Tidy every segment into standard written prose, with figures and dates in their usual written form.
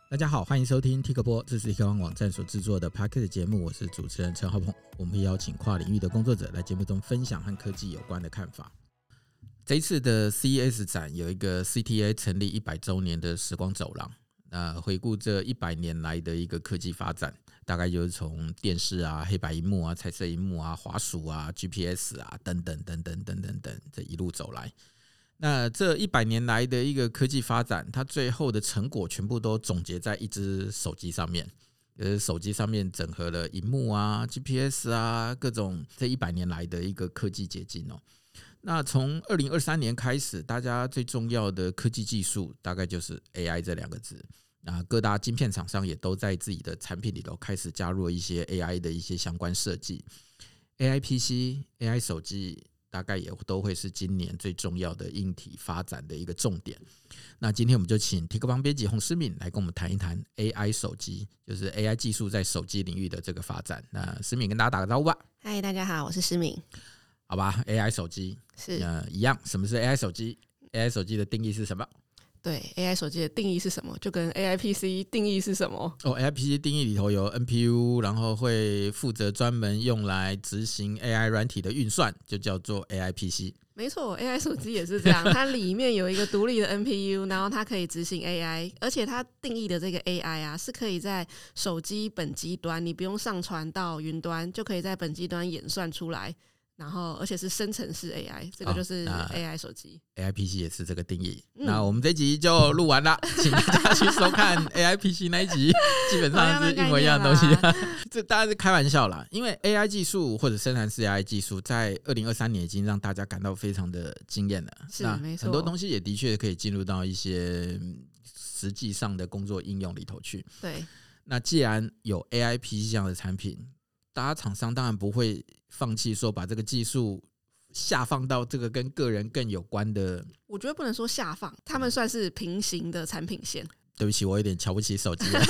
大家好，欢迎收听 Tik 播，这是 Tik 网站所制作的 Podcast 节目，我是主持人陈浩鹏。我们会邀请跨领域的工作者来节目中分享和科技有关的看法。这一次的 CES 展有一个 CTA 成立100周年的时光走廊，回顾这100年来的一个科技发展，大概就是从电视啊、黑白萤幕啊、彩色萤幕啊、滑鼠啊、GPS 啊等等等等等等等，这一路走来。那这100年来的一个科技发展，它最后的成果全部都总结在一只手机上面。手机上面整合了萤幕啊、GPS 啊，各种这100年来的一个科技结晶哦。那从2023年开始，大家最重要的科技技术大概就是 AI 这2个字。那各大晶片厂商也都在自己的产品里头开始加入一些 AI 的一些相关设计。AI PC、AI 手机大概也都会是今年最重要的硬体发展的一个重点。那今天我们就请 Tik 帮编辑洪诗敏来跟我们谈一谈 AI 手机，就是 AI 技术在手机领域的这个发展。那诗敏跟大家打个招呼吧。 嗨，大家好，我是诗敏。 好吧 ，AI 手机是一样，什么是 AI 手机 ？AI 手机的定义是什么？ 对 AI 手机的定义是什么，就跟 AI PC 定义是什么 AI PC 定义里头有 NPU， 然后会负责专门用来执行 AI 软体的运算，就叫做 AI PC。 没错 AI 手机也是这样，它里面有一个独立的 NPU， 然后它可以执行 AI， 而且它定义的这个 AI 啊，是可以在手机本机端，你不用上传到云端，就可以在本机端演算出来，然后而且是生成式 AI， 这个就是 AI 手机。 AI PC 也是这个定义。那我们这集就录完了，请大家去收看 AI PC 那一集，基本上是一模一样的东西。这当然是开玩笑啦，因为 AI 技术或者生成式 AI 技术在2023年已经让大家感到非常的惊艳了。 是，没错， 很多东西也的确可以进入到一些实际上的工作应用里头去。 对， 那既然有 AI PC 这样的产品，大家厂商当然不会放弃说把这个技术下放到这个跟个人更有关的。 我觉得不能说下放，他们算是平行的产品线。 对不起，我有点瞧不起手机了。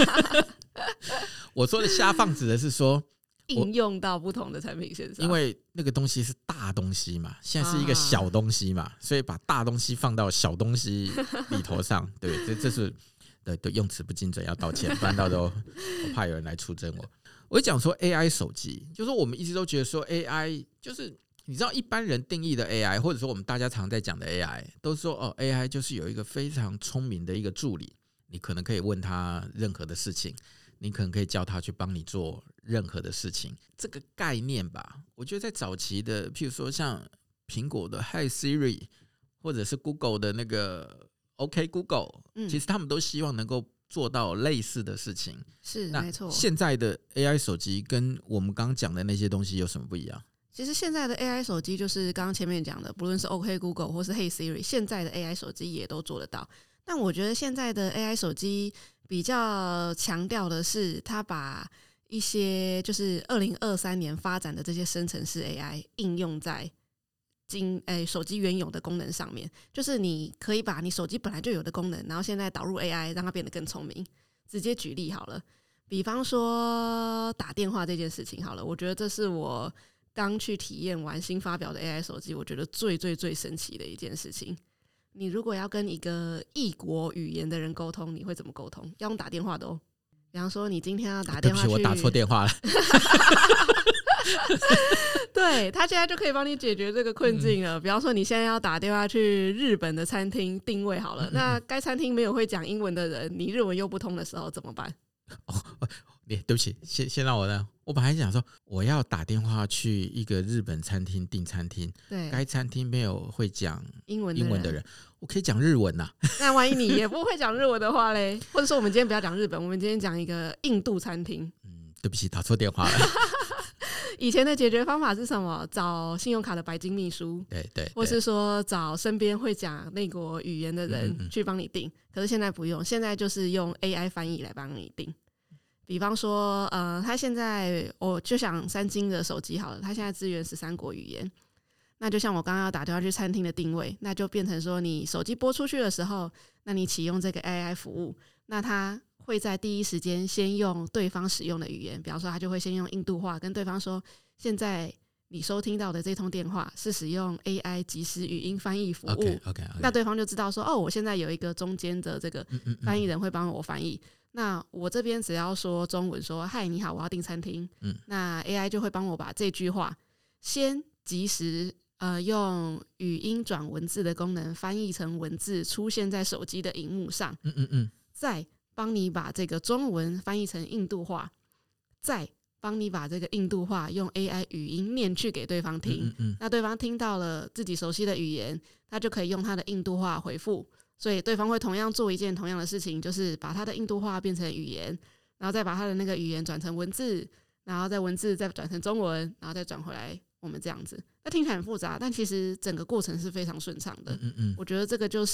我说的下放指的是说应用到不同的产品线上， 因为那个东西是大东西嘛，现在是一个小东西嘛，所以把大东西放到小东西里头上。对，这是对用词不精准，要道歉，不然到时候我怕有人来出征我。我讲说 AI 手机，就是我们一直都觉得说 AI 就是你知道一般人定义的 AI， 或者说我们大家常在讲的 AI， 都说AI 就是有一个非常聪明的一个助理，你可能可以问他任何的事情，你可能可以叫他去帮你做任何的事情。这个概念吧，我觉得在早期的，譬如说像苹果的 Hi Siri， 或者是 Google 的那个 OK Google，其实他们都希望能够做到类似的事情。 是，没错。 现在的 AI 手机跟我们刚刚讲的那些东西有什么不一样？ 其实现在的 AI 手机就是刚刚前面讲的，不论是 OK Google 或是 Hey Siri， 现在的 AI 手机也都做得到。但我觉得现在的 AI 手机比较强调的是，它把一些就是2023年发展的这些生成式 AI 应用在手机原有的功能上面，就是你可以把你手机本来就有的功能，然后现在导入 AI 让它变得更聪明。直接举例好了，比方说打电话这件事情好了，我觉得这是我刚去体验完新发表的 AI 手机，我觉得最最最神奇的一件事情。你如果要跟一个异国语言的人沟通，你会怎么沟通？要用打电话的哦。比方说你今天要打电话去， 对不起，我打错电话了。 对，他现在就可以帮你解决这个困境了。比方说你现在要打电话去日本的餐厅定位好了，那该餐厅没有会讲英文的人，你日文又不通的时候怎么办？ 对不起，先让我呢。我本来想说，我要打电话去一个日本餐厅订餐厅， 对， 该餐厅没有会讲英文的人， 我可以讲日文啊。 那万一你也不会讲日文的话嘞，或者说我们今天不要讲日本，我们今天讲一个印度餐厅。 对不起，打错电话了。 以前的解决方法是什么？找信用卡的白金秘书， 对， 或是说找身边会讲那国语言的人去帮你订。可是现在不用，现在就是用 AI 翻译来帮你订。比方说，他现在我就想三星的手机好了，他现在支援13国语言。那就像我刚刚要打电话去餐厅的定位，那就变成说，你手机拨出去的时候，那你启用这个 AI 服务，那它会在第一时间先用对方使用的语言，比方说他就会先用印度话跟对方说，现在你收听到的这通电话是使用 AI 即时语音翻译服务 OK， 那对方就知道说我现在有一个中间的这个翻译人会帮我翻译，那我这边只要说中文说嗨你好我要订餐厅，那 AI 就会帮我把这句话先即时用语音转文字的功能翻译成文字出现在手机的荧幕上，再帮你把这个中文翻译成印度话，再帮你把这个印度话用 AI 语音念去给对方听，那对方听到了自己熟悉的语言，他就可以用他的印度话回复，所以对方会同样做一件同样的事情，就是把他的印度话变成语言，然后再把他的那个语言转成文字，然后再文字再转成中文，然后再转回来我们这样子。那听起来很复杂，但其实整个过程是非常顺畅的。我觉得这个就是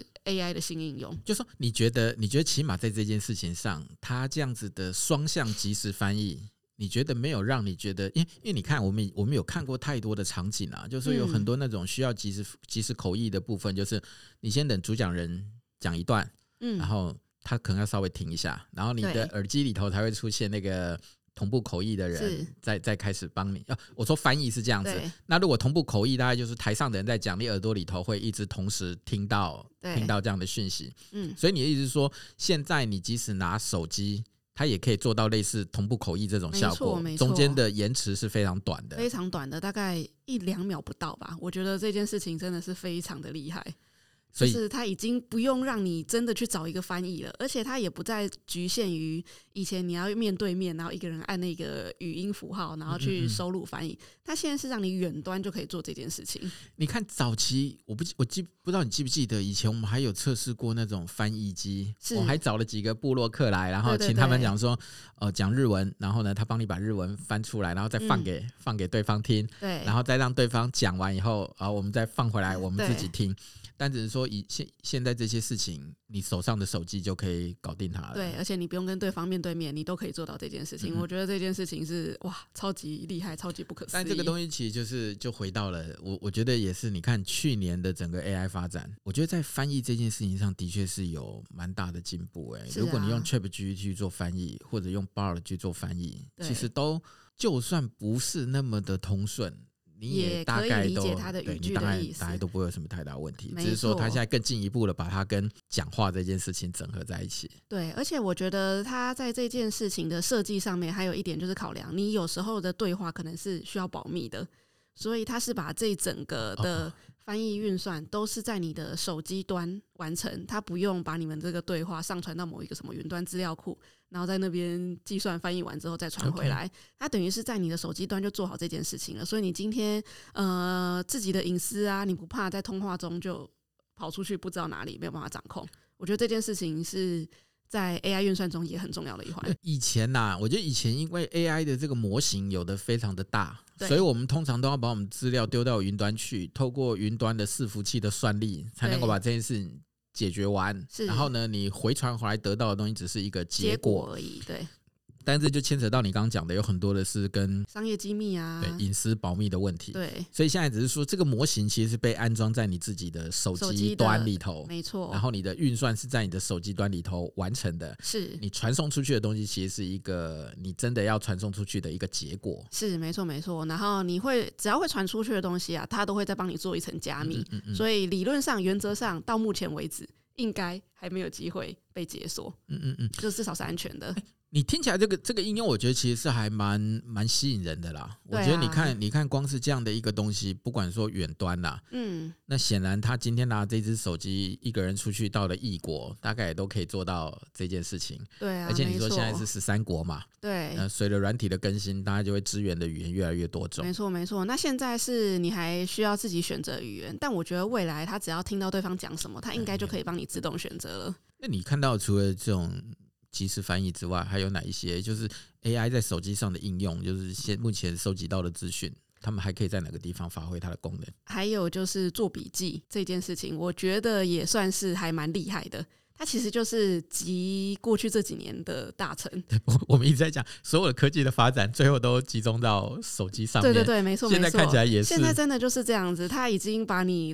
AI 的新应用。 就说你觉得起码在这件事情上，它这样子的双向即时翻译，你觉得没有让你觉得，因为你看我们有看过太多的场景啊，就是有很多那种需要即时口译的部分，就是你先等主讲人讲一段，然后他可能要稍微停一下，然后你的耳机里头才会出现那个同步口译的人再开始帮你。我说翻译是这样子，那如果同步口译，大概就是台上的人在讲，你耳朵里头会一直同时听到这样的讯息。所以你的意思是说，现在你即使拿手机，它也可以做到类似同步口译这种效果，中间的延迟是非常短的， 非常短的，大概1-2秒不到吧。我觉得这件事情真的是非常的厉害。就是它已经不用让你真的去找一个翻译了，而且它也不再局限于以前你要面对面，然后一个人按那个语音符号，然后去收录翻译。它现在是让你远端就可以做这件事情。 你看早期，我不知道你记不记得，以前我们还有测试过那种翻译机，我还找了几个部落客来，然后请他们讲说，讲日文，然后呢，他帮你把日文翻出来，然后再放给对方听，然后再让对方讲完以后，我们再放回来，我们自己听。但只是说现在这些事情，你手上的手机就可以搞定它了。 对，而且你不用跟对方面对面，你都可以做到这件事情。我觉得这件事情是超级厉害，超级不可思议。 但这个东西其实就回到了我觉得也是，你看去年的整个 AI 发展，我觉得在翻译这件事情上的确是有蛮大的进步。如果你用 ChatGPT 去做翻译，或者用 Bard 去做翻译，其实都就算不是那么的通顺，你也大概都可以理解他的语句的意思， 大概都不会有什么太大问题。只是说他现在更进一步的把它跟讲话这件事情整合在一起。 对，而且我觉得他在这件事情的设计上面还有一点就是考量，你有时候的对话可能是需要保密的，所以他是把这整个的翻译运算都是在你的手机端完成，他不用把你们这个对话上传到某一个什么云端资料库，然后在那边计算翻译完之后再传回来，它等于是在你的手机端就做好这件事情了。所以你今天自己的隐私啊，你不怕在通话中就跑出去不知道哪里，没有办法掌控。我觉得这件事情是在 AI 运算中也很重要的一环。 以前我觉得以前因为 AI 的这个模型有的非常的大，所以我们通常都要把我们资料丢到云端去，透过云端的伺服器的算力才能够把这件事情解决完。然后呢，你回传回来得到的东西只是一个结果而已。对。 但这就牵扯到你刚刚讲的，有很多的是跟商业机密啊， 对隐私保密的问题。 对， 所以现在只是说，这个模型其实是被安装在你自己的手机端里头， 没错。 然后你的运算是在你的手机端里头完成的， 是你传送出去的东西，其实是一个你真的要传送出去的一个结果。 是没错没错。然后只要会传出去的东西啊，它都会再帮你做一层加密。所以理论上、原则上，到目前为止，应该还没有机会被解锁。就至少是安全的。 你听起来这个应用，我觉得其实是还蛮吸引人的啦。我觉得你看光是这样的一个东西，不管说远端啦，那显然他今天拿这只手机一个人出去到了异国，大概也都可以做到这件事情。 对啊， 而且你说现在是13国嘛， 对， 随着软体的更新，大家就会支援的语言越来越多种。 没错没错。那现在是你还需要自己选择语言，但我觉得未来他只要听到对方讲什么，他应该就可以帮你自动选择了。 那你看到除了这种即时翻译之外，还有哪一些就是 AI 在手机上的应用，就是目前收集到的资讯，他们还可以在哪个地方发挥它的功能？ 还有就是做笔记这件事情，我觉得也算是还蛮厉害的。它其实就是集过去这几年的大成。 我们一直在讲，所有的科技的发展最后都集中到手机上面。 对对对，没错。 现在看起来也是， 现在真的就是这样子，它已经把你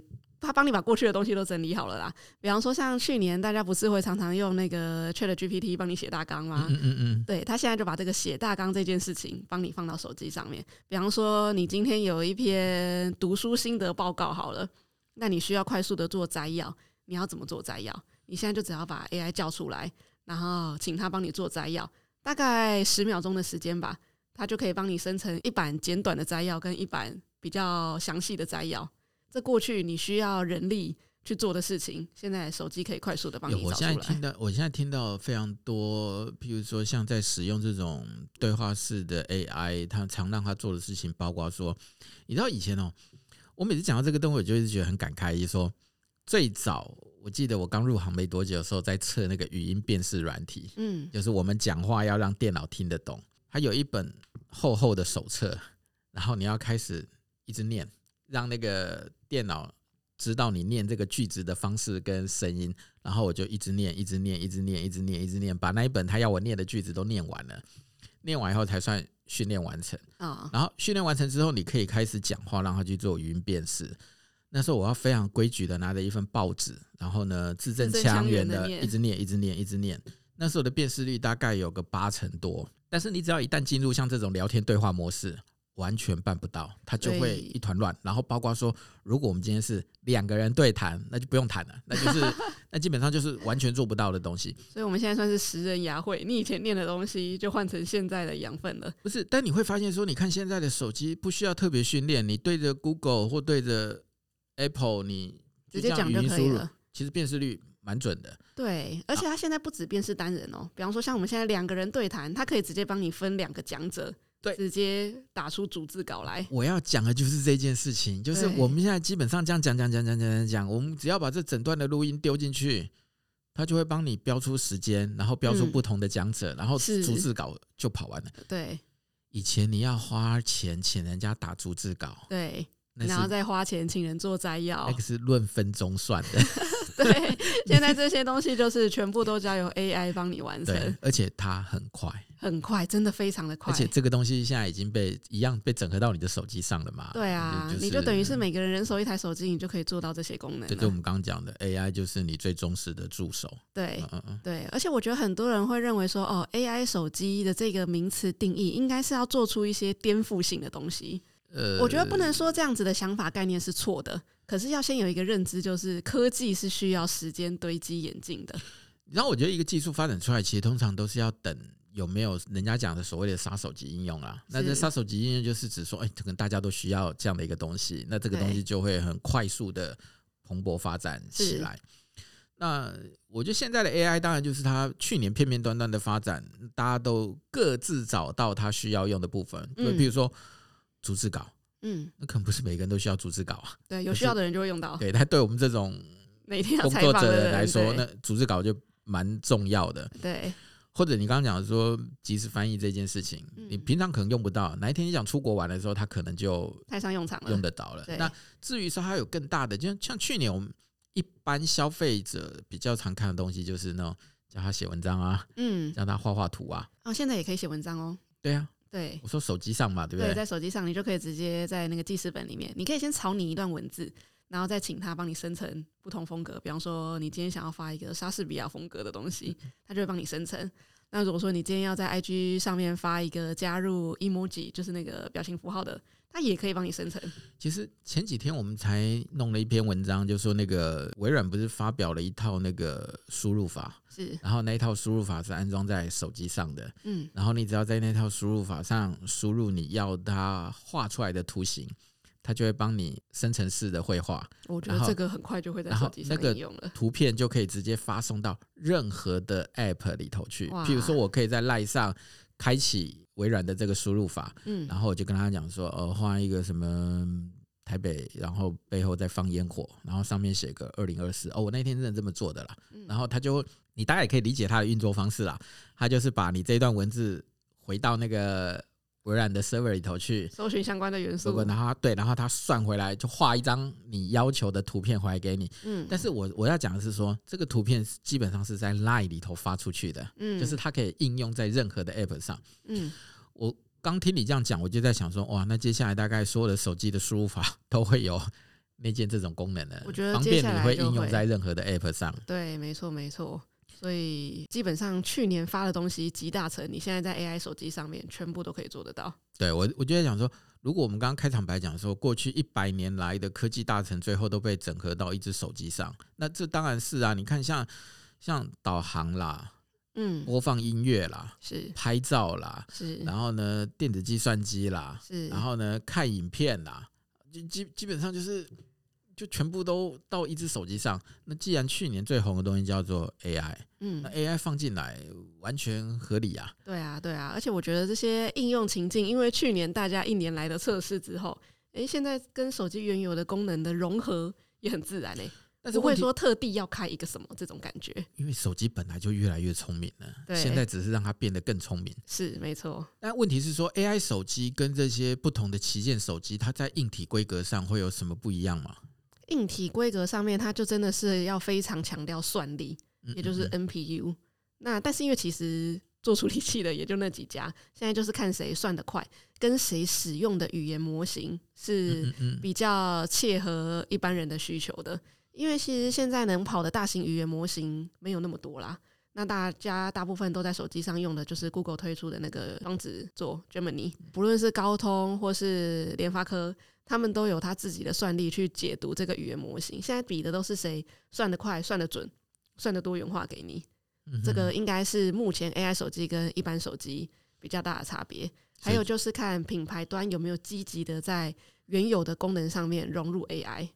他帮你把过去的东西都整理好了啦。比方说像去年大家不是会常常用那个 ChatGPT 帮你写大纲吗？对，他现在就把这个写大纲这件事情帮你放到手机上面。比方说你今天有一篇读书心得报告好了，那你需要快速的做摘要，你要怎么做摘要？你现在就只要把 AI 叫出来，然后请他帮你做摘要，大概10秒钟的时间吧，他就可以帮你生成一版简短的摘要跟一版比较详细的摘要。这过去你需要人力去做的事情，现在手机可以快速的帮你找出来。 我现在听到非常多，譬如说像在使用这种对话式的 AI， 它常让他做的事情，包括说，你知道以前我每次讲到这个东西，我就一直觉得很感慨，就是说最早我记得我刚入行没多久的时候，在测那个语音辨识软体，就是我们讲话要让电脑听得懂，它有一本厚厚的手册，然后你要开始一直念，让那个电脑知道你念这个句子的方式跟声音，然后我就一直念，一直念，一直念，一直念，一直念，把那一本他要我念的句子都念完了，念完以后才算训练完成。然后训练完成之后，你可以开始讲话，让他去做语音辨识。那时候我要非常规矩的拿着一份报纸，然后呢字正腔圆的一直念，一直念，一直念。那时候的辨识率大概有个80%多，但是你只要一旦进入像这种聊天对话模式，完全办不到，它就会一团乱。然后包括说，如果我们今天是2个人对谈，那就不用谈了，那基本上就是完全做不到的东西。 所以我们现在算是10人牙会，你以前念的东西就换成现在的养分了。 不是，但你会发现说，你看现在的手机不需要特别训练，你对着 Google 或对着 Apple， 你直接讲就可以了， 其实辨识率蛮准的。 对，而且它现在不只辨识单人比方说像我们现在2个人对谈，它可以直接帮你分2个讲者，对，直接打出逐字稿来。 我要讲的就是这件事情，就是我们现在基本上这样讲，我们只要把这整段的录音丢进去，它就会帮你标出时间，然后标出不同的讲者，然后逐字稿就跑完了。 对， 以前你要花钱请人家打逐字稿， 对，然后再花钱请人做摘要， 那个是论分钟算的。 对，现在这些东西就是全部都交由 AI 帮你完成。 对，而且它很快， 很快，真的非常的快。 而且这个东西现在已经一样被整合到你的手机上了嘛。 对啊，你就等于是每个人人手一台手机，你就可以做到这些功能了。 这就是我们刚刚讲的 AI， 就是你最忠实的助手。 对，对，而且我觉得很多人会认为说，AI 手机的这个名词定义应该是要做出一些颠覆性的东西。我觉得不能说这样子的想法概念是错的，可是要先有一个认知，就是科技是需要时间堆积演进的。 然后我觉得一个技术发展出来，其实通常都是要等有没有人家讲的所谓的杀手级应用啦。那这杀手级应用就是指说，可能大家都需要这样的一个东西，那这个东西就会很快速的蓬勃发展起来。那我觉得现在的 AI 当然就是它去年片片段段的发展，大家都各自找到它需要用的部分。比如说逐字稿，那可能不是每个人都需要逐字稿啊。 对，有需要的人就会用到。 对，它对我们这种每天工作者人来说，那逐字稿就蛮重要的。 对， 或者你刚刚讲说即时翻译这件事情，你平常可能用不到，哪一天你想出国玩的时候，它可能就派上用场了， 用得到了。那至于说它有更大的，就像去年我们一般消费者比较常看的东西，就是那种叫他写文章啊，叫他画图啊。 现在也可以写文章哦。 对啊。 对， 我说手机上嘛，对不对？ 对，在手机上你就可以直接在那个记事本里面，你可以先草拟一段文字，然后再请他帮你生成不同风格。比方说，你今天想要发一个莎士比亚风格的东西，他就会帮你生成。那如果说你今天要在 IG 上面发一个加入 emoji， 就是那个表情符号的，它也可以帮你生成。 其实前几天我们才弄了一篇文章，就说那个微软不是发表了一套那个输入法， 是， 然后那一套输入法是安装在手机上的，然后你只要在那套输入法上输入你要它画出来的图形，它就会帮你生成式的绘画。 我觉得这个很快就会在手机上应用了， 那个图片就可以直接发送到任何的 App 里头去。譬如说我可以在 LINE 上开启微软的这个输入法，然后我就跟他讲说，画一个什么台北，然后背后再放烟火，然后上面写个2024，我那天真的这么做的啦。然后他就，你大概也可以理解他的运作方式啦，他就是把你这一段文字回到那个微软的 server 里头去搜寻相关的元素， 然后他算回来就画一张你要求的图片回来给你。但是我要讲的是说，这个图片基本上是在 LINE 里头发出去的，就是它可以应用在任何的 app 上。我刚听你这样讲，我就在想说，哇，那接下来大概所有的手机的输入法都会有内建这种功能了， 我觉得方便你会应用在任何的 App 上。 对，没错没错。所以基本上去年发的东西集大成，你现在在 AI 手机上面全部都可以做得到。 对，我就在讲说，如果我们刚刚开场白讲说，过去100年来的科技大成，最后都被整合到一只手机上，那这当然是啊。你看像导航啦，播放音乐啦， 是拍照啦， 是， 然后呢电子计算机啦， 是， 然后呢看影片啦，基本上就全部都到一只手机上。那既然去年最红的东西叫做 AI，那 AI 放进来完全合理啊。对啊， 对啊，而且我觉得这些应用情境，因为去年大家1年来的测试之后，现在跟手机原有的功能的融合也很自然但是不会说特地要开一个什么这种感觉。 因为手机本来就越来越聪明了，现在只是让它变得更聪明。 是没错。 但问题是说 AI 手机跟这些不同的旗舰手机，它在硬体规格上会有什么不一样吗？ 硬体规格上面，它就真的是要非常强调算力，也就是 NPU。那但是因为其实做处理器的也就那几家，现在就是看谁算得快，跟谁使用的语言模型是比较切合一般人的需求的。因为其实现在能跑的大型语言模型没有那么多啦。那大家大部分都在手机上用的就是 Google 推出的那个双子座 Gemini， 不论是高通或是联发科，他们都有他自己的算力去解读这个语言模型。现在比的都是谁算得快、算得准、算得多元化给你。这个应该是目前 AI 手机跟一般手机比较大的差别。还有就是看品牌端有没有积极的在原有的功能上面融入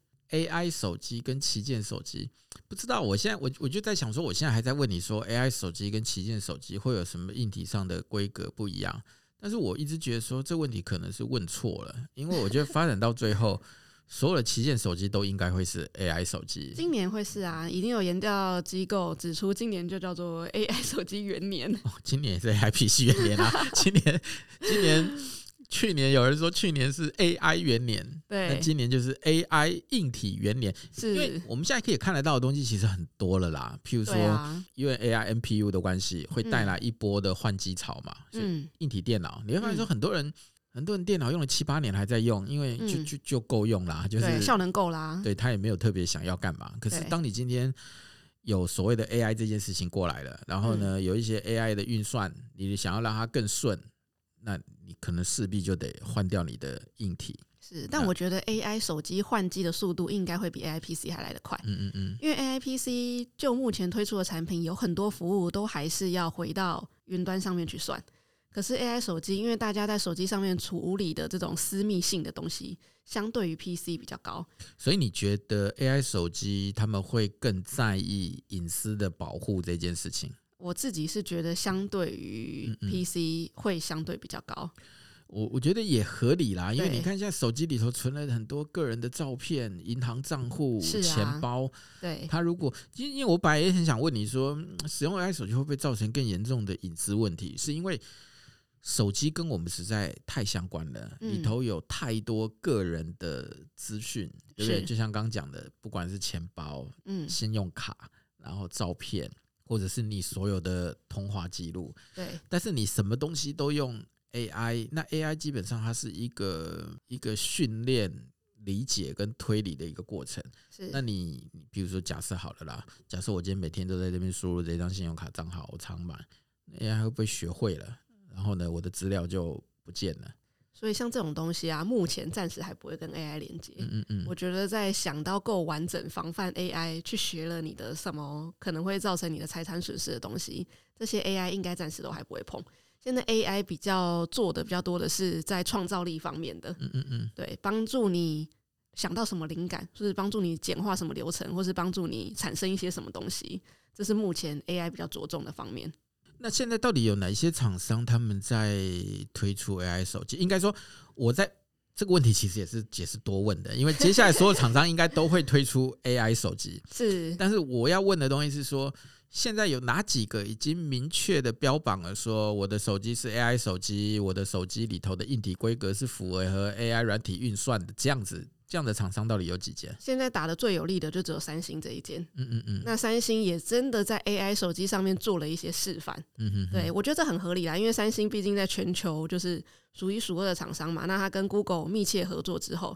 AI。AI 手机跟旗舰手机，不知道。我就在想说，我现在还在问你说 AI 手机跟旗舰手机会有什么硬体上的规格不一样？但是我一直觉得说这问题可能是问错了，因为我觉得发展到最后，所有的旗舰手机都应该会是 AI 手机。 今年会是啊，已经有研究机构指出，今年就叫做 AI 手机元年。 今年也是 AI PC 元年啊，今年。去年有人说去年是 AI 元年， 对， 那今年就是 AI 硬体元年。 是因为我们现在可以看得到的东西其实很多了啦，譬如说因为 AI NPU 的关系会带来一波的换机潮嘛，硬体电脑你会发现说很多人电脑用了7-8年还在用，因为就够用啦，就是效能够啦， 对，他也没有特别想要干嘛。可是当你今天有所谓的 AI 这件事情过来了，然后呢有一些 AI 的运算，你想要让它更顺，那你可能势必就得换掉你的硬体。 是，但我觉得 AI 手机换机的速度应该会比 AI PC 还来得快。因为 AI PC 就目前推出的产品有很多服务都还是要回到云端上面去算，可是 AI 手机因为大家在手机上面处理的这种私密性的东西相对于 PC 比较高，所以你觉得 AI 手机他们会更在意隐私的保护这件事情？ 我自己是觉得相对于 PC 会相对比较高。 我觉得也合理啦，因为你看现在手机里头存了很多个人的照片、银行账户、钱包。 对， 他如果因为我本来也很想问你说，使用 AI 手机会不会造成更严重的隐私问题？是因为手机跟我们实在太相关了，里头有太多个人的资讯，对不对？就像刚讲的，不管是钱包、信用卡，然后照片，或者是你所有的通话记录。 对， 但是你什么东西都用 AI， 那 AI 基本上它是一个训练、理解跟推理的一个过程。那你比如说假设好了啦，假设我今天每天都在这边输入这张信用卡账号，我常买 AI 会不会学会了？然后呢，我的资料就不见了。 所以像这种东西啊，目前暂时还不会跟 AI 连接。我觉得在想到够完整防范 AI 去学了你的什么可能会造成你的财产损失的东西，这些 AI 应该暂时都还不会碰。现在 AI 比较做的比较多的是在创造力方面的，对，帮助你想到什么灵感，就是帮助你简化什么流程，或是帮助你产生一些什么东西，这是目前 AI 比较着重的方面。 那现在到底有哪些厂商他们在推出 AI 手机？应该说，我在这个问题其实也是多问的，因为接下来所有厂商应该都会推出 AI 手机， 是。 但是我要问的东西是说，现在有哪几个已经明确的标榜了说我的手机是 AI 手机，我的手机里头的硬体规格是符合 AI 软体运算的这样的厂商到底有几间？ 现在打的最有力的就只有三星这一间。那三星也真的在 AI 手机上面做了一些示范。对，我觉得这很合理啦，因为三星毕竟在全球就是数一数二的厂商嘛。那他跟 Google 密切合作之后，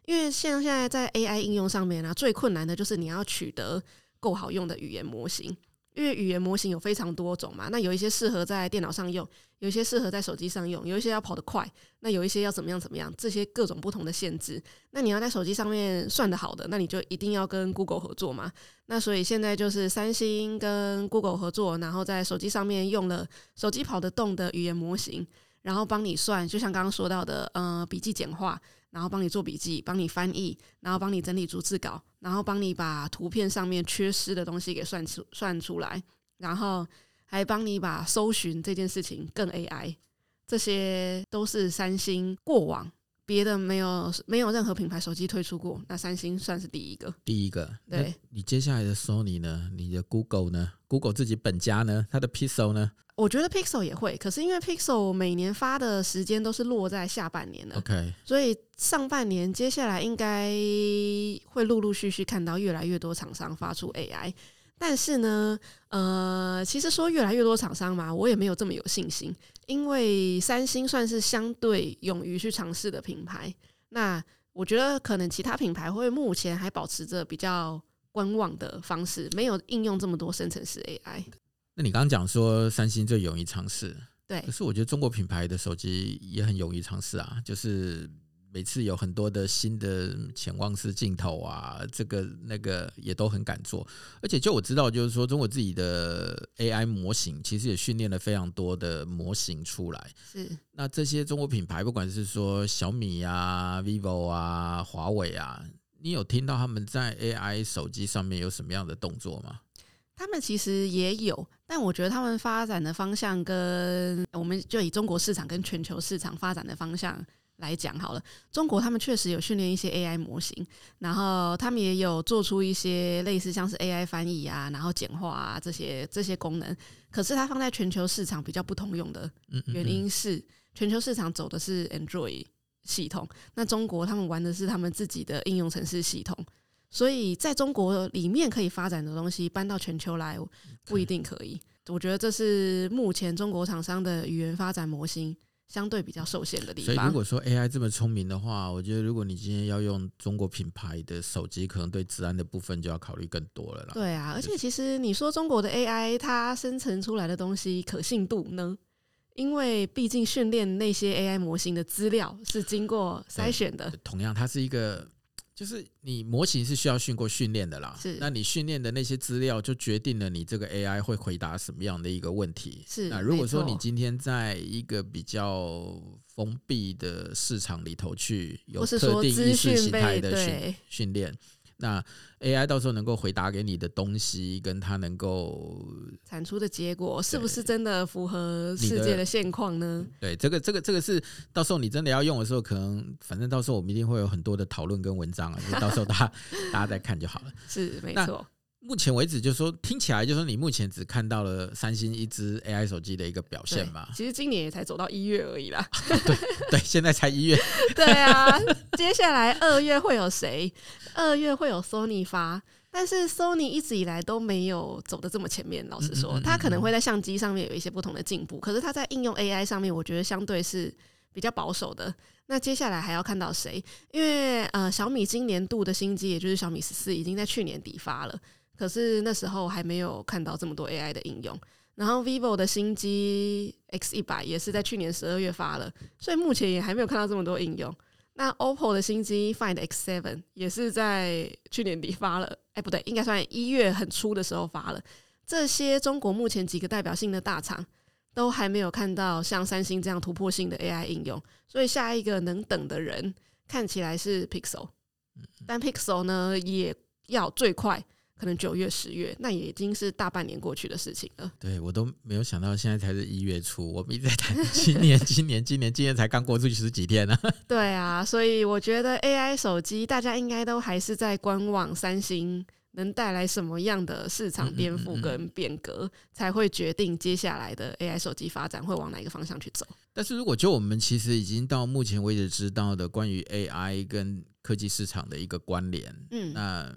因为像现在在 AI 应用上面最困难的就是你要取得够好用的语言模型。因为语言模型有非常多种嘛，那有一些适合在电脑上用，有一些适合在手机上用，有一些要跑得快，那有一些要怎么样，这些各种不同的限制。那你要在手机上面算得好的，那你就一定要跟 Google 合作嘛。那所以现在就是三星跟 Google 合作，然后在手机上面用了手机跑得动的语言模型，然后帮你算，就像刚刚说到的笔记简化，然后帮你做笔记，帮你翻译，然后帮你整理逐字稿，然后帮你把图片上面缺失的东西给算出来，然后还帮你把搜寻这件事情更 AI。 这些都是三星过往别的没有任何品牌手机推出过，那三星算是第一个。对， 你接下来的 Sony 呢？你的 Google 呢？ Google 自己本家呢？它的 Pixel 呢？ 我觉得 Pixel 也会，可是因为 Pixel 每年发的时间都是落在下半年了， OK， 所以上半年接下来应该会陆陆续续看到越来越多厂商发出 AI。 但是呢其实说越来越多厂商嘛，我也没有这么有信心，因为三星算是相对勇于去尝试的品牌，那我觉得可能其他品牌会目前还保持着比较观望的方式，没有应用这么多生成式 AI。 那你刚刚讲说三星最勇于尝试， 对， 可是我觉得中国品牌的手机也很勇于尝试啊，就是每次有很多的新的潜望式镜头啊，这个那个也都很敢做。而且就我知道，就是说中国自己的 AI 模型其实也训练了非常多的模型出来。 是， 那这些中国品牌，不管是说小米啊、vivo 啊、华为啊，你有听到他们在 AI 手机上面有什么样的动作吗？ 他们其实也有，但我觉得他们发展的方向跟我们就以中国市场跟全球市场发展的方向来讲好了。中国他们确实有训练一些 AI 模型，然后他们也有做出一些类似像是 AI 翻译啊，然后简化啊这些功能。可是它放在全球市场比较不通用的原因是，全球市场走的是 Android 系统，那中国他们玩的是他们自己的应用程式系统。所以在中国里面可以发展的东西搬到全球来不一定可以。我觉得这是目前中国厂商的语言发展模型相对比较受限的地方。 所以如果说 AI 这么聪明的话，我觉得如果你今天要用中国品牌的手机，可能对治安的部分就要考虑更多了啦。 对啊，而且其实你说中国的 AI 它生成出来的东西可信度呢？因为毕竟训练那些 AI 模型的资料是经过筛选的。 同样它是一个，就是你模型是需要经过训练的啦， 是， 那你训练的那些资料就决定了你这个 AI 会回答什么样的一个问题。 是， 那如果说你今天在一个比较封闭的市场里头去有特定意识形态的训练，那 AI 到时候能够回答给你的东西，跟它能够产出的结果是不是真的符合世界的现况呢？ 对，这个是到时候你真的要用的时候，可能反正到时候我们一定会有很多的讨论跟文章啊，就到时候大家再看就好了。 是，没错。 目前为止，就是说听起来，就是说你目前只看到了三星一支 AI 手机的一个表现嘛。 其实今年也才走到1月而已啦。 对，现在才1月。 对啊，接下来2月会有谁？2月会有 Sony 发，但是 Sony 一直以来都没有走得这么前面。老实说，它可能会在相机上面有一些不同的进步，可是它在应用 AI 上面，我觉得相对是比较保守的。那接下来还要看到谁？因为小米今年度的新机，也就是小米14，已经在去年底发了。可是那时候还没有看到这么多 AI 的应用，然后 vivo 的新机 X100 也是在去年12月发了，所以目前也还没有看到这么多应用。那 OPPO 的新机 Find X7 也是在去年底发了，不对，应该算1月很初的时候发了。这些中国目前几个代表性的大厂都还没有看到像三星这样突破性的 AI 应用，所以下一个能等的人看起来是 Pixel， 但 Pixel 呢也要最快可能9月10月，那也已经是大半年过去的事情了。 对，我都没有想到现在才是1月初，我们一直在谈今年才刚过去10几天呢。 对啊，所以我觉得 AI 手机大家应该都还是在观望三星能带来什么样的市场颠覆跟变革，才会决定接下来的 AI 手机发展会往哪一个方向去走。 但是如果就我们其实已经到目前为止知道的关于 AI 跟科技市场的一个关联，那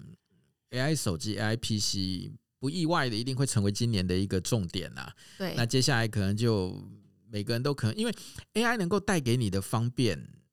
AI 手机 AI PC 不意外的一定会成为今年的一个重点啊。 对， 那接下来可能就每个人都可能，因为 AI 能够带给你的方便，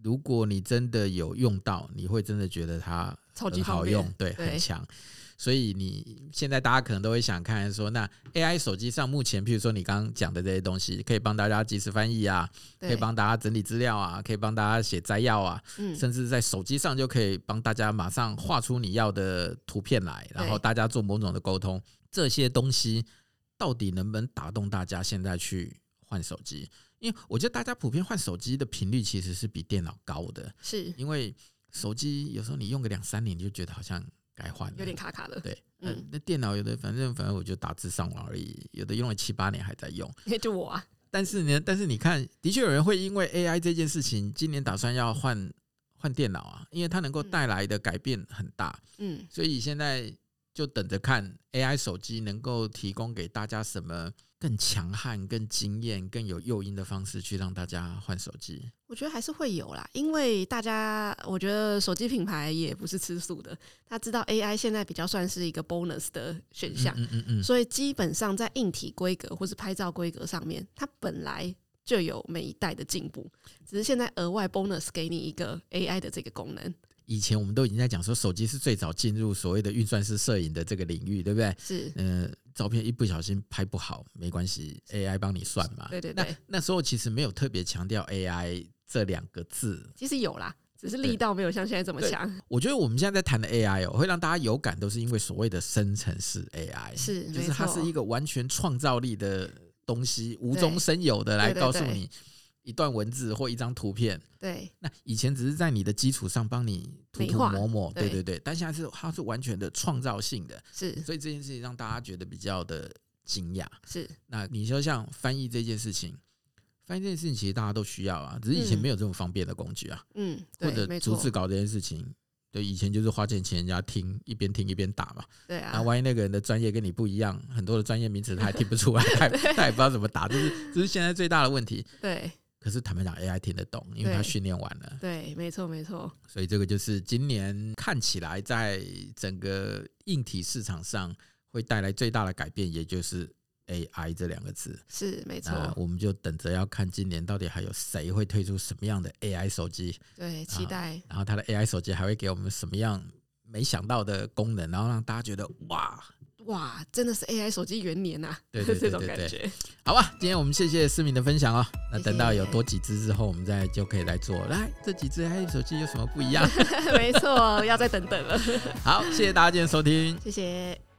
如果你真的有用到，你会真的觉得它很好用，对，很强。所以你现在大家可能都会想看说，那 AI 手机上目前譬如说你刚刚讲的这些东西，可以帮大家即时翻译啊，可以帮大家整理资料啊，可以帮大家写摘要啊，甚至在手机上就可以帮大家马上画出你要的图片来，然后大家做某种的沟通。这些东西到底能不能打动大家现在去换手机？因为我觉得大家普遍换手机的频率其实是比电脑高的， 是因为手机有时候你用个2-3年，你就觉得好像该换了， 有点卡卡的。 对，那电脑有的反正我就打字上网而已，有的用了7-8年还在用。 就我啊。 但是你看，的确有人会因为 AI 这件事情，今年打算要换电脑啊，因为它能够带来的改变很大。所以现在就等着看 AI 手机能够提供给大家什么更强悍、更惊艳、更有诱因的方式去让大家换手机。 我觉得还是会有啦，因为大家我觉得手机品牌也不是吃素的，他知道 AI 现在比较算是一个 bonus 的选项，所以基本上在硬体规格或是拍照规格上面，它本来就有每一代的进步，只是现在额外 bonus 给你一个 AI 的这个功能。 以前我们都已经在讲说，手机是最早进入所谓的运算式摄影的这个领域，对不对？ 是， 照片一不小心拍不好没关系 ，AI 帮你算嘛。 对对对。 那时候其实没有特别强调 AI 这2个字， 其实有啦，只是力道没有像现在这么强。 我觉得我们现在在谈的 AI 会让大家有感，都是因为所谓的生成式 AI，就是它是一个完全创造力的东西，无中生有的来告诉你一段文字或一张图片。 对， 那以前只是在你的基础上帮你涂抹抹，对对对，但现在它是完全的创造性的， 是， 所以这件事情让大家觉得比较的惊讶。 是， 那你说像翻译这件事情，其实大家都需要啊，只是以前没有这么方便的工具啊，或者逐字稿这件事情，对，以前就是花钱请人家听，一边听一边打嘛。 对啊。 那万一那个人的专业跟你不一样，很多的专业名词他还听不出来，他也不知道怎么打，这是现在最大的问题。 对。 可是坦白讲 ，AI 听得懂，因为他训练完了。 对，没错没错。 所以这个就是今年看起来在整个硬体市场上会带来最大的改变，也就是 AI 这2个字。 是没错。 那我们就等着要看今年到底还有谁会推出什么样的 AI 手机。 对，期待。 然后它的 AI 手机还会给我们什么样没想到的功能，然后让大家觉得哇， 真的是 AI 手机元年啊！ 对对对对对， 这种感觉。 好吧，今天我们谢谢思敏的分享哦。那等到有多几支之后，我们再就可以来做。来，这几支 AI 手机有什么不一样？ 没错，要再等等了。 好，谢谢大家今天收听， 谢谢。